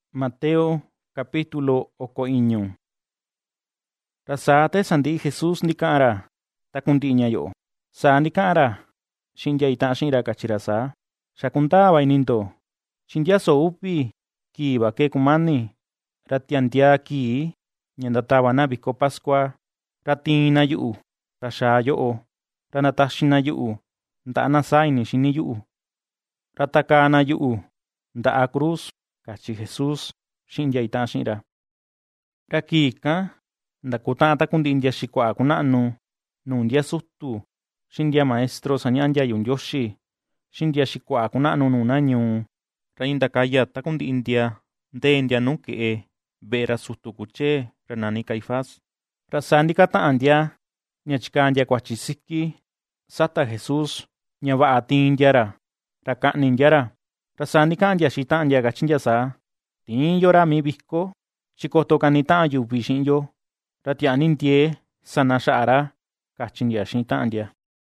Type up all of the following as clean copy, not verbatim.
Mateo capítulo 9. Ra saa te sandi Jesús ndika'a ra ta kundi'i ña yo'o. Saa ndika'a ra xi'in ntia ita'a xi'in ra kachi ra saa: ―Xa kundaa va ini ndo chi ndiaso uvi kii va kee kumani, ra tiandia kii ña ndatava na viko Pascua, ra tiin na yu'u ra xaa yo'o, ra nataxi na yu'u nda'a na saa ini xini yu'u, ra takaa na yu'u nda'a cruz ―kachi Jesús xi'in ntia ita'a xi'in ra. Ra kii ikan ndakuta'a takundi'i ntia xikua'a kuna'nu nuu ntia sutu, xi'in ntia maestro saña'a ntiayu Ndioxi, xi'in ntia xikua'a kuna'nu nuu na ñuu, ra indakaya takundi'i ntia ndee ntia nuu ke'e ve'e ra sutu kutyee ra nani Caifás. Ra saa ndika ta'an ntia ña chikaa ntia kuatyi siki sata Jesús ña va'a tiin ntia ra ka'ni ntia ra. Ra saa ndika'an ntia xi'in ta'an ntia kachi ntia saa: ―Tiin yo ra mii viko, chi koto kani ta'an yuvi xi'in yo, ra tia'ni ndiee sana xa'a ra ―kachi ntia xi'in ta'an ntia.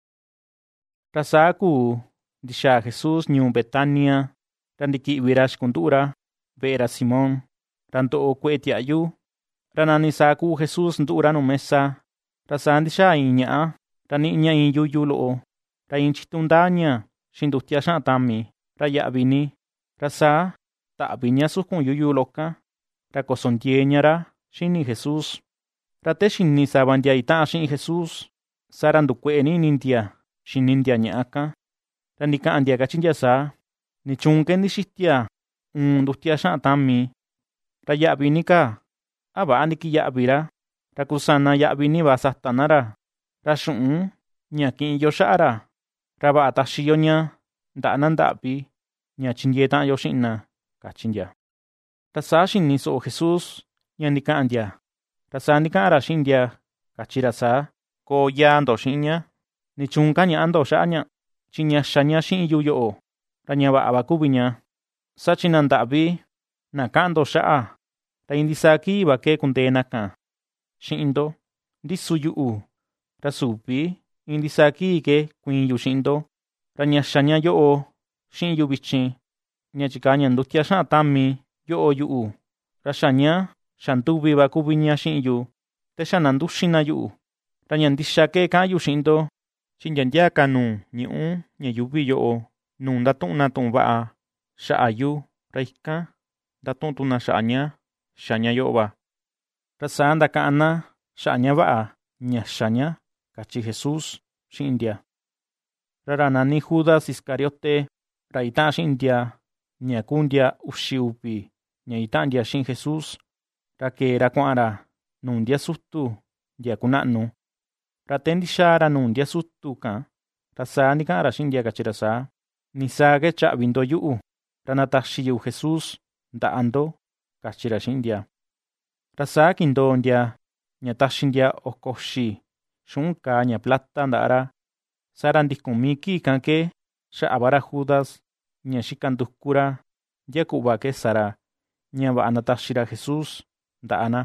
Ra saa kuu ndixaa Jesús ñuu Betania, ra ndiki'vi ra xikundu'u ra ve'e ra Simón, ra ndo'o kue'e tia'yu. Ra nani saa kuu Jesús ndu'u ra nu mesa. Ra saa ndixaa iin ña'a, ra ni'i ña iin yuyu lo'o, ra iin chitu ndaa ña xi'in ndutia xa'an tami, ra ya'vi ni. Ra saa ta'vi ña sukun yuyu lo'okan, ra koso ndiee ña ra xini Jesús. Ra te xini sava ntia ita'an xi'in Jesús, saa ra ndukue'e ni ini ntia xini ntia ña'akan. Ra ndika'an ntia kachi ntia saa: ―¿Nichuun ke ndixitia ndutia xa'an tami? Ra ya'vi ni ka, ¿a va'a ndikiya'vi ra kusana ya'vi ni va sata na ra xu'un ña ki'in yo xa'a ra va'a taxi yo ña nda'a na nda'vi ña tyindiee ta'an yo xi'in na ―kachi ntia. Ra saa xini so'o Jesús ña ndika'an ntia, ra saa ndika'an ra xi'in ntia kachi ra saa: ―Koo yaa ndo xi'in ña. ¿Nichuun kaña'a ndo xa'a ña? Chi ñaxa ña xi'in yu yo'o, ra ña va'a va kuvi ña. Saa chi na nda'vi na ka'an ndo xa'a, ra iin ndisaa kii va kee kundee nakan xi'in ndo. Ndisu yu'u, ra suvi iin ndisaa kii ke kuiin yu xi'in ndo. Ra ñaxa ña yo'o xi'in yu vichin, ña chikaa ña ndutia xa'an tami yo'o yu'u, ra xa ña xa nduvi va kuvi ña xi'in yu, te xa nanduxin na yu'u. Ra ña ndixa kee ka'an yu xi'in ndo, chi nyaa ka nuu ñu'ú ña yuuvi yo'o nuu ndatu'un na tu'un va'a xa'a yu, ra ikan ndatu'un tu na xa'a ña xa ña yo'o va. Ra saa ndaka'an na xa'a ña va'a ñaxa ña ―kachi Jesús xi'in ntia. Ra nani Judas Iscariote, ra ita'an xi'in ntia ña kuu ntia uxi uvi ña ita'an ntia xi'in Jesús, ra kee ra kua'an ra nuu ntia sutu ntia kuna'nu. Ra te ndixaa ra nuu ntia sutu kan, ra saa ndika'an ra xi'in ntia kachi ra saa: ―Ni saa ke cha'vi ndo yu'u, ra nataxi yu Jesús nda'a ndo ―kachi ra xi'in ntia. Ra saa kindoo ntia ña taxi ntia oko uxi xu'un kaa ña plata nda'a ra. Saa ra ndikun mii kii kan ke xa'a va ra Judas ña xika nduku ra ntia ku'va ke sa ra ña va'a nataxi ra Jesús nda'a na.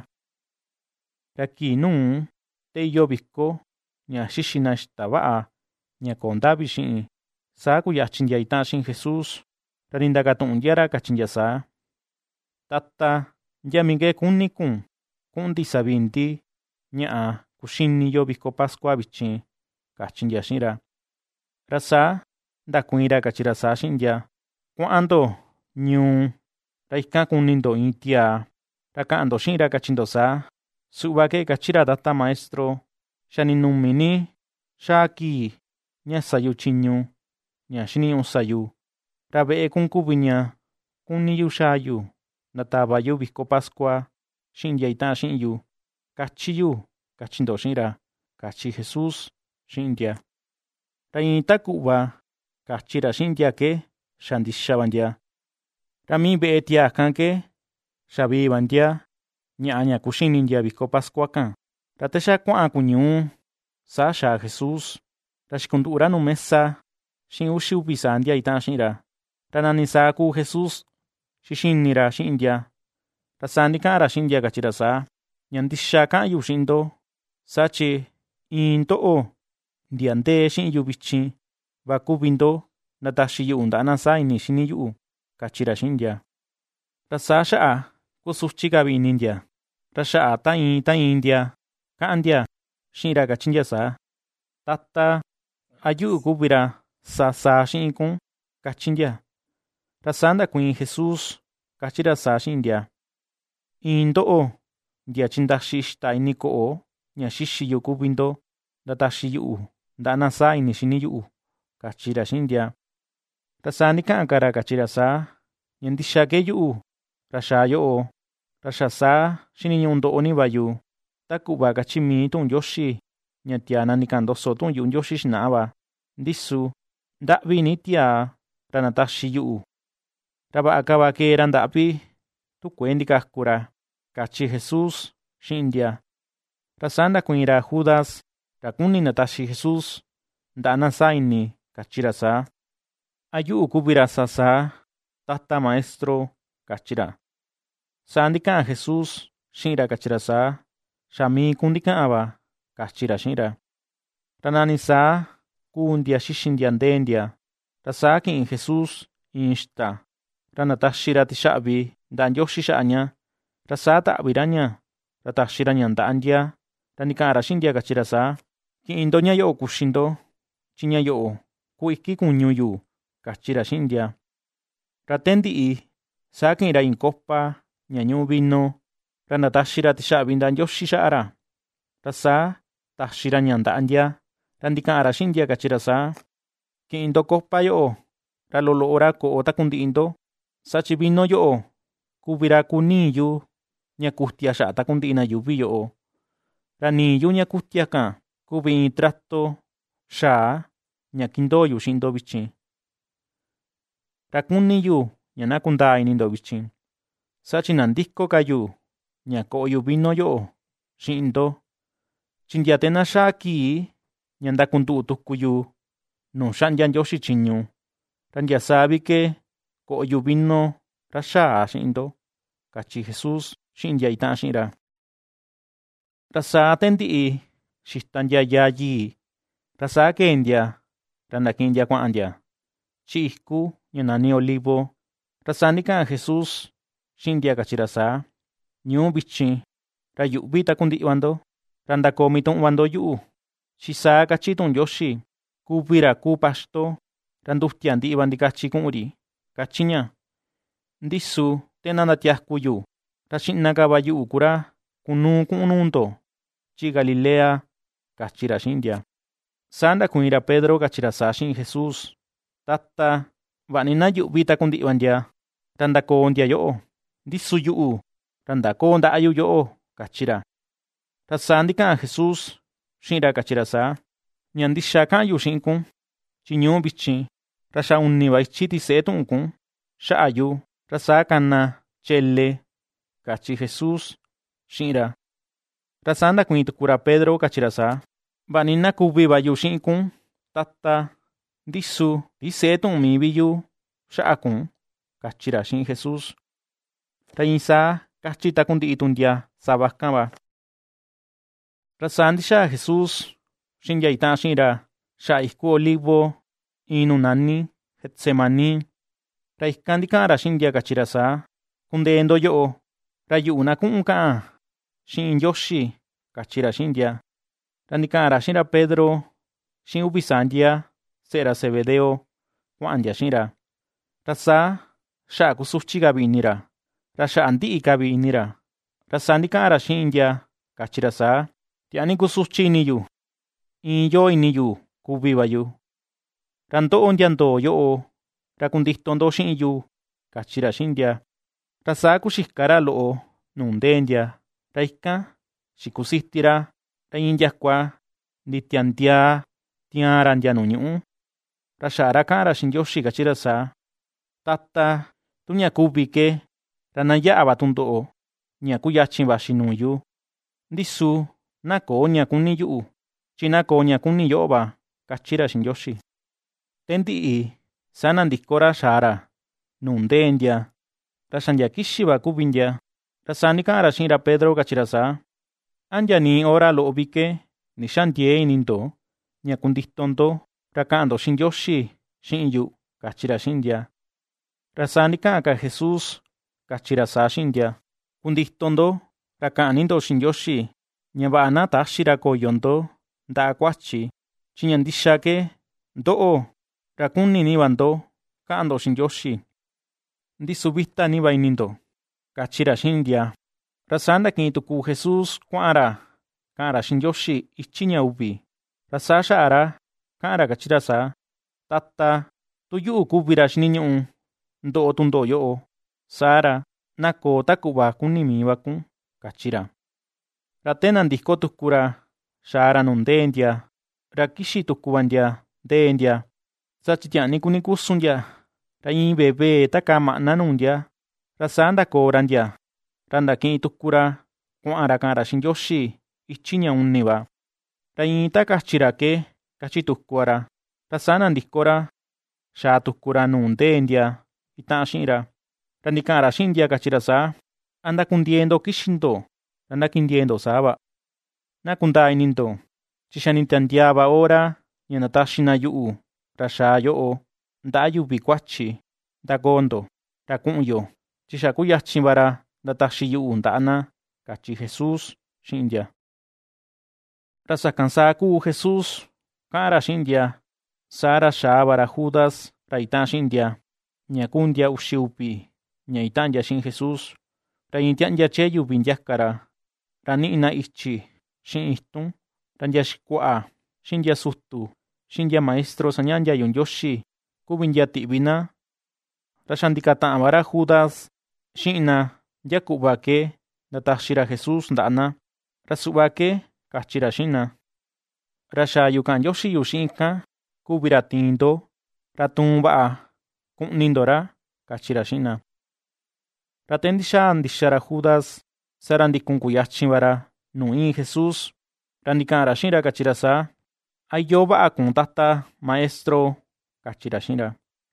Ra kii nuu te iyo viko ña xixi na xita va'a ña koo ndavi xi'in, saa kuyachi ntia ita'an xi'in Jesús, ra nindakatu'un ntia ra kachi ntia saa: ―Tata, ¿ntiami ke kuni kun ku'un ndisa vii ndi ña'a kuxini yo viko Pascua vichin? ―kachi ntia xi'in ra. Ra saa ndakuiin ra kachi ra saa xi'in ntia: ―Kua'an ndo ñuu, ra ikan kuni ndo iin tiaa, ra ka'an ndo xi'in ra kachi ndo saa: “Su'va ke kachi ra tata maestro, xa ni numi ni xaa kii ña sayu tyiñu ña xiniñu'u sayu, ra ve'e kun kuvi ña kuni yu xaa yu ndatava yu viko Pascua xi'in ntia ita'an xi'in yu. Kachi yu, kachi ndo xi'in ra ―kachi Jesús xi'in ntia. Ra iin ta ku'va kachi ra xi'in ntia ke xa ndixa va ntia. Ra mii ve'e tiaa kan ke xa vii va ntia ña'a ña kuxini ntia viko Pascua kan. Ra te xa kua'an kuñuu, saa xaa Jesús, ra xikundu'u ra nu mesa xi'in uxi uvi saa ntia ita'an xi'in ra. Ra nani saa kuu Jesús xixini ra xi'in ntia. Ra saa ndika'an ra xi'in ntia kachi ra saa: ―Ña ndixa ka'an yu xi'in ndo, saa chi iin ndo'o ndia ndee xi'in yu vichin va kuvi ndo nataxi yu'u nda'a na saa ini xini yu'u ―kachi ra xi'in ntia. Ra saa xa'a kusuchi ka vi ini ndia. Ra xa'a ta in ndia ka'an ndia xi'in ra kachi ndia saa: ―Tata, a yu'u kuvi ra saa xi'in kun ―kachi ndia. Ra saa ndakuiin Jesús kachi ra saa xi'in ndia: ―In ndo'o ndia chindaxi ixta ini ko'o ña xixi yu kuvi ndo ndataxi yu'u nda'a na saa ini xini yu'u ―kachi ra xi'in ndia. Ra saa ndika'an ka ra kachi ra saa: ―Ña ndixa ke yu'u ra xaa yo'o, ra xa saa xiniñu'u ndo'o ni va yu, ta ku'va kachi mii tu'un Ndioxi ña tiaa na nika'an ndoso tu'un yu'u Ndioxi xina'a va. Ndisu nda'vi ni tiaa ra nataxi yu'u. Ra va'a ka va kee ra nda'vi tu kuee ndikaku ra ―kachi Jesús xi'in ndia. Ra saa ndakuiin ra Judas, ra kuni nataxi Jesús nda'a na saa ini, kachi ra saa: ―¿A yu'u kuvi ra saa, Tata Maestro? ―kachi ra. Saa ndika'an Jesús xi'in ra kachi ra saa: ―Xa mii kun ndika'an va ―kachi ra xi'in ra. Ra nani saa kuu ndia xixi ndia ndee ndia. Ra saa ki'in Jesús in ixta, ra nataxi ra tixa'vi nda'a Ndioxi xa'a ña. Ra saa ta'vi ra ña, ra taxi ra ña nda'a ndia. Ra nika'an ra xi'in ndia kachi ra saa: ―Ki'in ndo ña yo'o kuxi ndo, chi ña yo'o kuu iki kuñu yu ―kachi ra xi'in ndia. Ra te ndi'i, saa ki'in ra in copa ña ñu'u vino, ra ndataxi ra tixa'vi nda'a Ndioxi xa'a ra. Ra saa taxi ra ña nda'a ndia. Ra ndika'an ra xi'in ndia kachi ra saa: ―Ki'in ndo copa yo'o, ra lolo'o ra ko'o taku ndi'i ndo, sachi vino yo'o kuvi ra kuu nii yu ña kutia xa'a taku ndi'i na yuvi yo'o. Ra nii yu ña kutia kan kuvi in trato xaa ña kindoo yu xi'in ndo vichin. Ra kuni yu ña na kundaa ini ndo vichin, sachi na ndiko ka yu ña ko'o yu vino yo'o xi'in ndo, chi ndia te na xaa kii ña ndakundu'u tuku yu nuu xa'ndia Ndioxi chiñu, ra ndia saa vi ke ko'o yu vino ra xaa xi'in ndo ―kachi Jesús xi'in ndia ita'an xi'in ra. Ra saa te ndi'i xita ndia yaa yii, ra saa kee ndia, ra ndaki'in ndia kua'an ndia chi iku ña nani Olivo. Ra saa ndika'an Jesús xi'in ndia kachi ra saa: ―Ñuu vichin, ra yu'vi taku ndi'i ndo, ra ndakoo mitu'un ndo yu'u, chi saa kachi tu'un Ndioxi: kuvi ra kuu paxto, ra ndutia ndi'i ndikachi ku'un ri ―kachi ña. Ndisu te na ndatiaku yu, ra xi'na ka va yu'u ku ra kunuu ku'un nuu ndo chi Galilea ―kachi ra xi'in ndia. Saa ndakuiin ra Pedro kachi ra saa xi'in Jesús: ―Tata, va'ni na yu'vi taku ndi'i ndia, ra ndakoo ndia yo'o. Ndisu yu'u, ra ndakoo nda'a yu yo'o ―kachi ra. Ra saa ndika'an Jesús xi'in ra kachi ra saa: ―Ña ndixa ka'an yu xi'in kun, chi ñuu vichin, ra xa uni va ichi tise'e tu'un kun xa'a yu, ra saa kana chele ―kachi Jesús xi'in ra. Ra saa ndakuiin tuku ra Pedro kachi ra saa: ―Va'ni na kuvi va yu xi'in kun, Tata, ndisu tise'e tu'un mii vi yu xa'a kun ―kachi ra xi'in Jesús. Ra iin saa kachi taku ndi'i tu ndia savakan va. Ra saa ndixaa Jesús xi'in ndia ita'an xi'in ra xa'a iku Olivo in nu nani Getsemaní. Ra ikan ndika'an ra xi'in ndia kachi ra saa: ―Kundee ndo yo'o, ra yu'u na ku'un ka'an xi'in Ndioxi ―kachi ra xi'in ndia. Ra ndika'an ra xi'in ra Pedro xi'in uvi saa ndia se'e ra Zebedeo kua'an ndia xi'in ra. Ra saa xa'a kusuchi ka vi ini ra, ra xa'a ndi'i ka vi ini ra. Ra saa ndika'an ra xi'in ndia kachi ra saa: ―Tia'ni kusuchi ini yu, in yoo ini yu kuvi va yu. Ra ndo'o ndia ndoo yo'o, ra kundito ndo xi'in yu ―kachi ra xi'in ndia. Ra saa kuxika ra lo'o nuu ndee ndia, ra ikan xikusiti ra in ndiakua nditiandiaa tiaan ra ndia nuu ñu'ú. Ra xa'a ra ka'an ra xi'in Ndioxi kachi ra saa: ―Tata, tu ña kuvi ke, ra na ya'a va tundo'o ña kuyachin vaxi nuu yu. Ndisu na koo ña kuni yu'u, chi na koo ña kuni yo'o va ―kachi ra xi'in Ndioxi. Te ndi'i saa nandiko ra xaa ra nuu ndee ndia, ra xa ndia kixi va kuvi ndia. Ra saa ndika'an ra xi'in ra Pedro kachi ra saa: ―¿A ndia nii hora lo'o vi ke ni xandiee ini ndo ña kundito ndo ra ka'an ndo xi'in Ndioxi xi'in yu ―kachi ra xi'in ndia. Ra saa ndika'an ka Jesús kachi ra saa xi'in ndia: ―Kundito ndo ra ka'an ni ndo xi'in Ndioxi ña va'a na taxi ra koyo ndo nda'a kuachi, chi ña ndixa ke ndo'o ra kuni ni va ndo ka'an ndo xi'in Ndioxi. Ndisu vita ni va ini ndo ―kachi ra xi'in ndia. Ra saa ndaki'in tuku Jesús kua'an ra ka'an ra xi'in Ndioxi ichi ña uvi. Ra saa xa'a ra ka'an ra kachi ra saa: ―Tata, tu yu'u kuvi ra xiniñu'u ndo'o tundo'o yo'o, saa ra na koo ta ku'va kuni mii va kun ―kachi ra. Ra te nandiko tuku ra xaa ra nu ndee ndia, ra kixi tuku va ndia ndee ndia, sa chitia'ni kuni kusun ndia. Ra iin vee ta kaa ma'na nuu ndia. Ra saa ndakoo ra ndia, ra ndaki'in tuku ra kua'an ra ka'an ra xi'in Ndioxi ichi ña uni va. Ra iin ta kachi ra ke kachi tuku ra. Ra saa nandiko ra xaa tuku ra nuu ndee ndia ita'an xi'in ra. Ra ndika'an ra xi'in ndia kachi ra saa: ―¿A ndakundiee ndo kixi ndo ra ndakindiee ndo saa va? Na kundaa ini ndo, chi xa ni tandiaa va hora ña nataxi na yu'u ra xaa yo'o nda'a yuvi kuachi. Ndakoo ndo ra ku'un yo, chi xa kuyachin va ra ndataxi yu'u nda'a na ―kachi Jesús xi'in ndia. Ra sakan saa kuu Jesús ka'an ra xi'in ndia, saa ra xaa va ra Judas ra ita'an xi'in ndia, ña kuu ndia uxi uvi ña ita'an ndia xi'in Jesús. Ra iin tia'nya chee yuvi ndiaka ra, ra ni'i na ichi xi'in itun, ra ndia xikua'a xi'in ndia sutu xi'in ndia maestro saña'a ndiayu Ndioxi kuvi ndia ti'vi na. Ra xa ndika ta'an va ra Judas xi'in na ndia ku'va ke ndataxi ra Jesús nda'a na. Ra su'va ke kachi ra xi'in na: ―Ra xaa yu ka'an Ndioxi yu xi'in ikan kuvi ra tiin ndo, ra tuun va'a ku'ni ndo ra ―kachi ra xi'in na. Ra te ndixaa ndixa ra Judas, sa ra ndikun kuyachin va ra nuu iin Jesús, ra ndika'an ra xi'in ra kachi ra saa: ―¿A iyoo va'a kun tata maestro? ―kachi ra xi'in ra.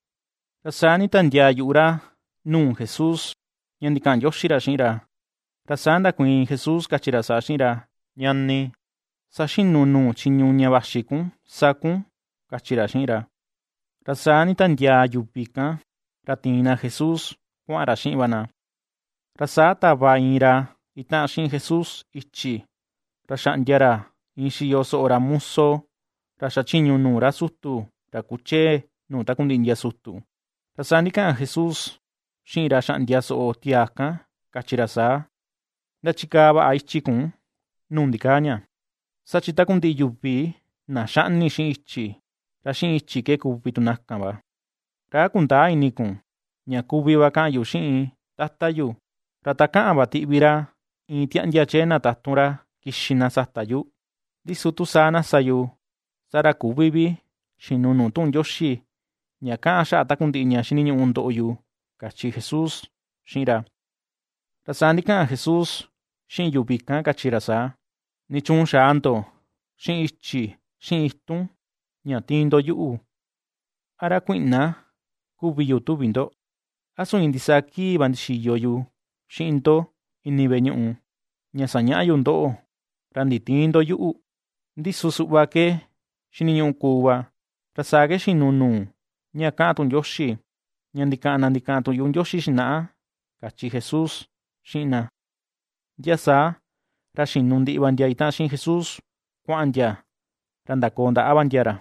Ra saa ni tandiaa yu'u ra nuu Jesús ña ndika'an Ndioxi ra xi'in ra. Ra saa ndakuiin Jesús kachi ra saa xi'in ra: ―Ñani, saxinu nuu chiñu ña vaxi kun sakun ―kachi ra xi'in ra. Ra saa ni tandiaa yuvi kan, ra tiin na Jesús kua'an ra xi'in va na. Ra saa tava iin ra ita'an xi'in Jesús ichi, ra xa'ndia ra iin xiyo so'o ra muso, ra xachiñu nuu ra sutu, ra kuchee nuu takundi'i ndia sutu. Ra saa ndika'an Jesús xi'in ra xa'ndia so'o tiaa kan, kachi ra saa: ―Ndachikaa va'a ichi kun nuu ndikaa ña, sachi takundi'i yuvi na xa'ni xi'in ichi, ra xi'in ichi ke kuvi tu nakan va. Ra ¿a kundaa ini kun ña kuvi va ka'an yu xi'in tata yu, ra ta ka'an va ti'vi ra iin tia'nya chee na tatun ra kixi na sata yu? Ndisu tu saa na sa yu, sa ra kuvi vi xinu nuu tu'un Ndioxi ña ka'an xa'a takundi'i ña xiniñu'u ndo'o yu ―kachi Jesús xi'in ra. Ra saa ndika'an Jesús xi'in yuvi kan kachi ra saa: ―¿Nichuun xaa ndo xi'in ichi xi'in itun ña tiin ndo yu'u? ¿A ra kui'na kuvi yu tuvi ndo? ¿Asu iin ndisaa kii va ndixiyo yu xi'in ndo ini ve'e ñu'u ña saña'a yu ndo'o ra nditiin ndo yu'u? Ndisu su'va ke xiniñu'u kuu va, ra saa ke xinu nuu ña ka'an tu'un Ndioxi ña ndika'an tu'un yu'u Ndioxi xina'a ―kachi Jesús xi'in na. Ndia saa ra xinu ndi'i va ndia ita'an xi'in Jesús kua'an ndia, ra ndakoo nda'a va ndia ra.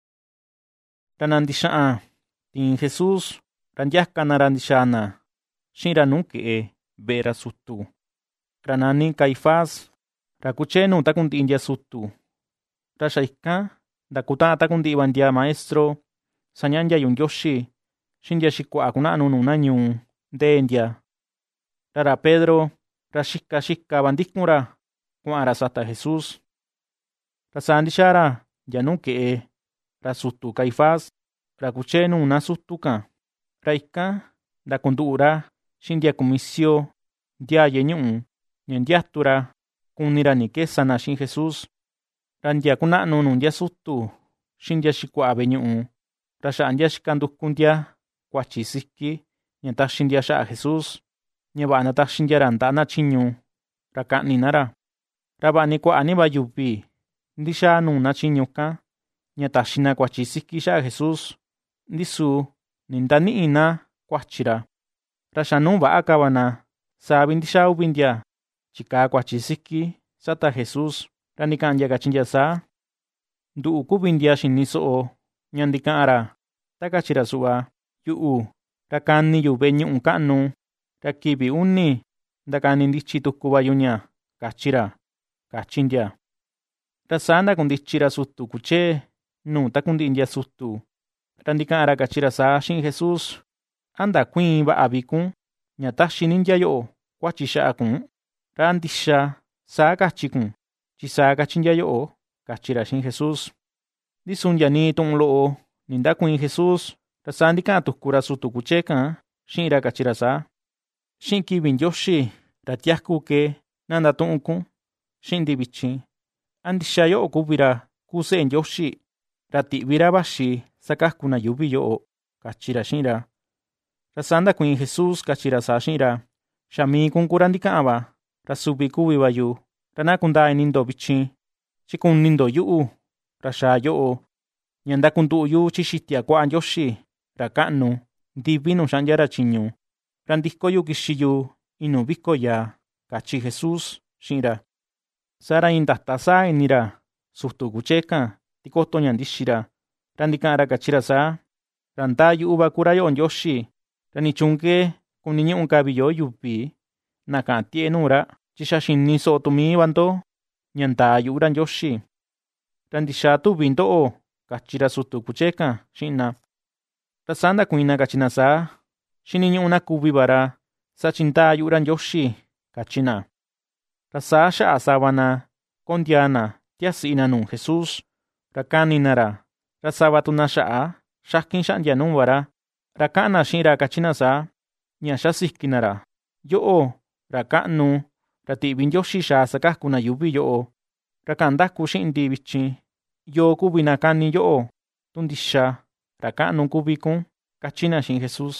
Ra na ndixa'an tiin Jesús, ra ndiaka na ra ndixaa na xi'in ra nuu ke'e ve'e ra sutu, ra nani Caifás, ra kuchee nuu takundi'i ndia sutu. Ra xa ikan ndakuta'an takundi'i va ndia maestro saña'a ndiayu Ndioxi xi'in ndia xikua'a kuna'nu nuu na ñuu ndee ndia. Ra Pedro, ra xika va ndikun ra kua'an ra sata Jesús. Ra saa ndixaa ra ndia nuu ke'e ra sutu Caifás, ra kuchee nuu na sutu kan. Ra ikan ndakundu'u ra xi'in ndia kumisio ndiaa ye'e ñu'u ña ndiatu ra kuni ra ni kesa na xi'in Jesús. Ra ndia kuna'nu nuu ndia sutu xi'in ndia xikua'a ve'e ñu'u, ra xa'a ndia xika nduku ndia kuachi siki ña taxi ndia xa'a Jesús, ña va'a nataxi ndia ra nda'a na chiñu ra ka'ni na ra. Ra va'a ni kua'a ni va yuvi ndixaa nuu na chiñu kan ña taxi na kuachi siki xa'a Jesús, ndisu ni ndani'i na kuachi ra. ra xanu va'a kava na saa vindixa uvi ndia chikaa kuachi siki sata Jesús, ra ndika'an ndia kachi ndia saa: ―Ndu'u kuvi ndia xini so'o ña ndika'an ra, ta kachi ra su'va: “Yu'u, ra kani yu ve'e ñu'u ka'nu, ra kivi 1 ndakani ndichi tuku va yu ña”, kachi ra ―kachi ndia. Ra saa ndakundichi ra sutu kuchee nuu takundi'i ndia sutu, ra ndika'an ra kachi ra saa xi'in Jesús: ―¿A ndakuiin va'a vikun ña taxi ni ndia yo'o kuachi xa'a kun? ¿Ra a ndixa saa kachi kun, chi saa kachi ndia yo'o? ―kachi ra xi'in Jesús. Ndisu ndia nii tu'un lo'o ni ndakuiin Jesús, ra saa ndika'an tuku ra sutu kuchee kan xi'in ra kachi ra saa: ―Xi'in kivi Ndioxi ra tiaku ke na ndatu'un kun xi'in ndi vichin, ¿a ndixa yo'o kuvi ra kuu Se'e Ndioxi, ra ti'vi ra vaxi sakaku na yuuvi yo'o? ―kachi ra xi'in ra. Ra saa ndakuiin Jesús kachi ra saa xi'in ra: ―Xa mii kun kuu ra ndika'an va, ra suvi kuvi va yu, ra na kundaa ini ndo vichin, chi kuni ndo yu'u, ra xaa yo'o, ña ndakundu'u yu chi xitia kua'a Ndioxi, ra ka'nu, ndivi nu xa'ndia ra chiñu, ra ndiko yu kixi yu inu viko yaa ―kachi Jesús xi'in ra. Saa ra iin ndata saa ini ra sutu kuchee kan tikoto ña ndixi ra, ra ndika'an ra kachi ra saa: ―Ra ndaa yu'u va kuu ra yo'o Ndioxi, ra nichun ke kuniñu'u kavi yo yuvi na ka'an tie'e nuu ra, chi xa xini so'o tu mii va ndo ña ndaa yu'u ra Ndioxi. Ra ndixa tuvi ndo'o ―kachi ra sutu kuchee kan xi'in na. Ra saa ndakuiin na kachi na saa: ―Xiniñu'u na kuvi va ra, sachi ndaa yu'u ra Ndioxi ―kachi na. Ra saa xa'a sava na kondiaa na tiasi'i na nuu Jesús, ra kani na ra, ra sava tu na xa'a xakin xa'ndia nuu va ra, ra ka'an na xi'in ra kachi na saa: ―Ña xasiki na ra, yo'o, ra ka'nu, ra ti'vi Ndioxi xaa sakaku na yuuvi yo'o, ra ka'an ndaku xi'in ndi vichin, ¿yoo kuvi na kani yo'o, tu ndixa ra ka'nu kuvi kun? ―kachi na xi'in Jesús.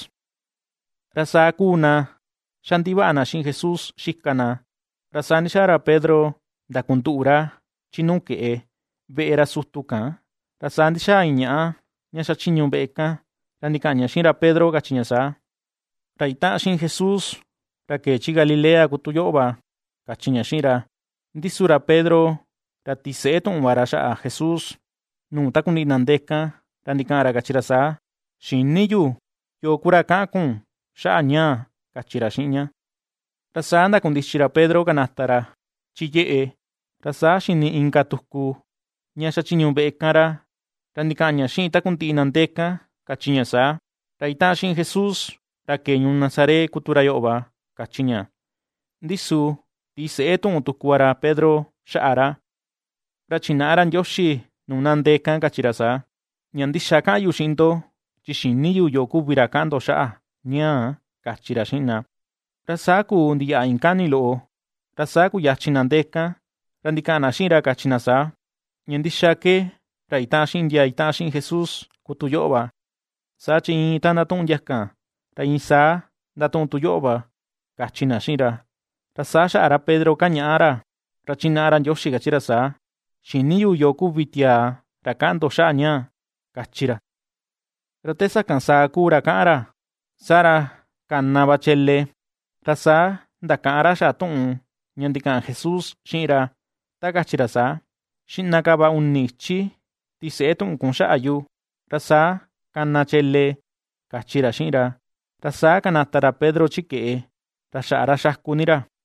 Ra saa kuu na xa ndiva'a na xi'in Jesús xika na, ra saa ndixaa ra Pedro ndakundu'u ra chi nuu ke'e ve'e ra sutu kan, ra saa ndixaa iin ña'a ña xachiñu ve'e kan, ra ndika'an ña xi'in ra Pedro kachi ña saa: ―Ra ita'an xi'in Jesús, ra kee chi Galilea kutu yo'o va ―kachi ña xi'in ra. Ndisu ra Pedro ra tise'e tu'un va ra xa'a Jesús nuu takundi'i na ndekan, ra ndika'an ra kachi ra saa: ―Xini yu, ¿yoo kuu ra ka'an kun xa'a ñaa? ―kachi ra xi'in ña. Ra saa ndakundichi ra Pedro kanata ra chi ye'e, ra saa xini inka tuku ña xachiñu ve'e kan ra, ra ndika'an ña xi'in takundi'i na ndekan, kachi ña saa: ―Ra ita'an xi'in Jesús, ra kee ñuu Nazaret kutu ra yo'o va ―kachi ña. Ndisu tise'e tu'un tuku va ra Pedro xa'a ra, ra china'a ra Ndioxi nuu na ndekan kachi ra saa: ―Ña ndixa ka'an yu xi'in ndo, chi xini yu yoo kuvi ra ka'an ndo xa'a ñaa ―kachi ra xi'in na. Ra saa kuu ndiya'a iin kani lo'o, ra saa kuyachin na ndekan, ra ndika'an na xi'in ra kachi na saa: ―Ña ndixa ke ra ita'an xi'in ndia ita'an xi'in Jesús kutu yo'o va, saa chi iin ta ndatu'un ndiakan, ra iin saa ndatu'un tu yo'o va ―kachi na xi'in ra. Ra saa xa'a ra Pedro kaña'a ra, ra china'a ra Ndioxi kachi ra saa: ―Xini yu yoo kuvi tiaa ra ka'an ndo xa'a ñaa ―kachi ra. Ra te sakan saa kuu ra ka'an ra, saa ra kana va chele, ra saa ndaka'an ra xa'a tu'un ña ndika'an Jesús xi'in ra, ta kachi ra saa: ―Xi'na ka va 1 ichi tise'e tu'un kun xa'a yu, ra saa kana chele ―kachi ra xi'in ra. Ra saa kanata ra Pedro chi ke'e, ra xa'a ra xaku ni ra.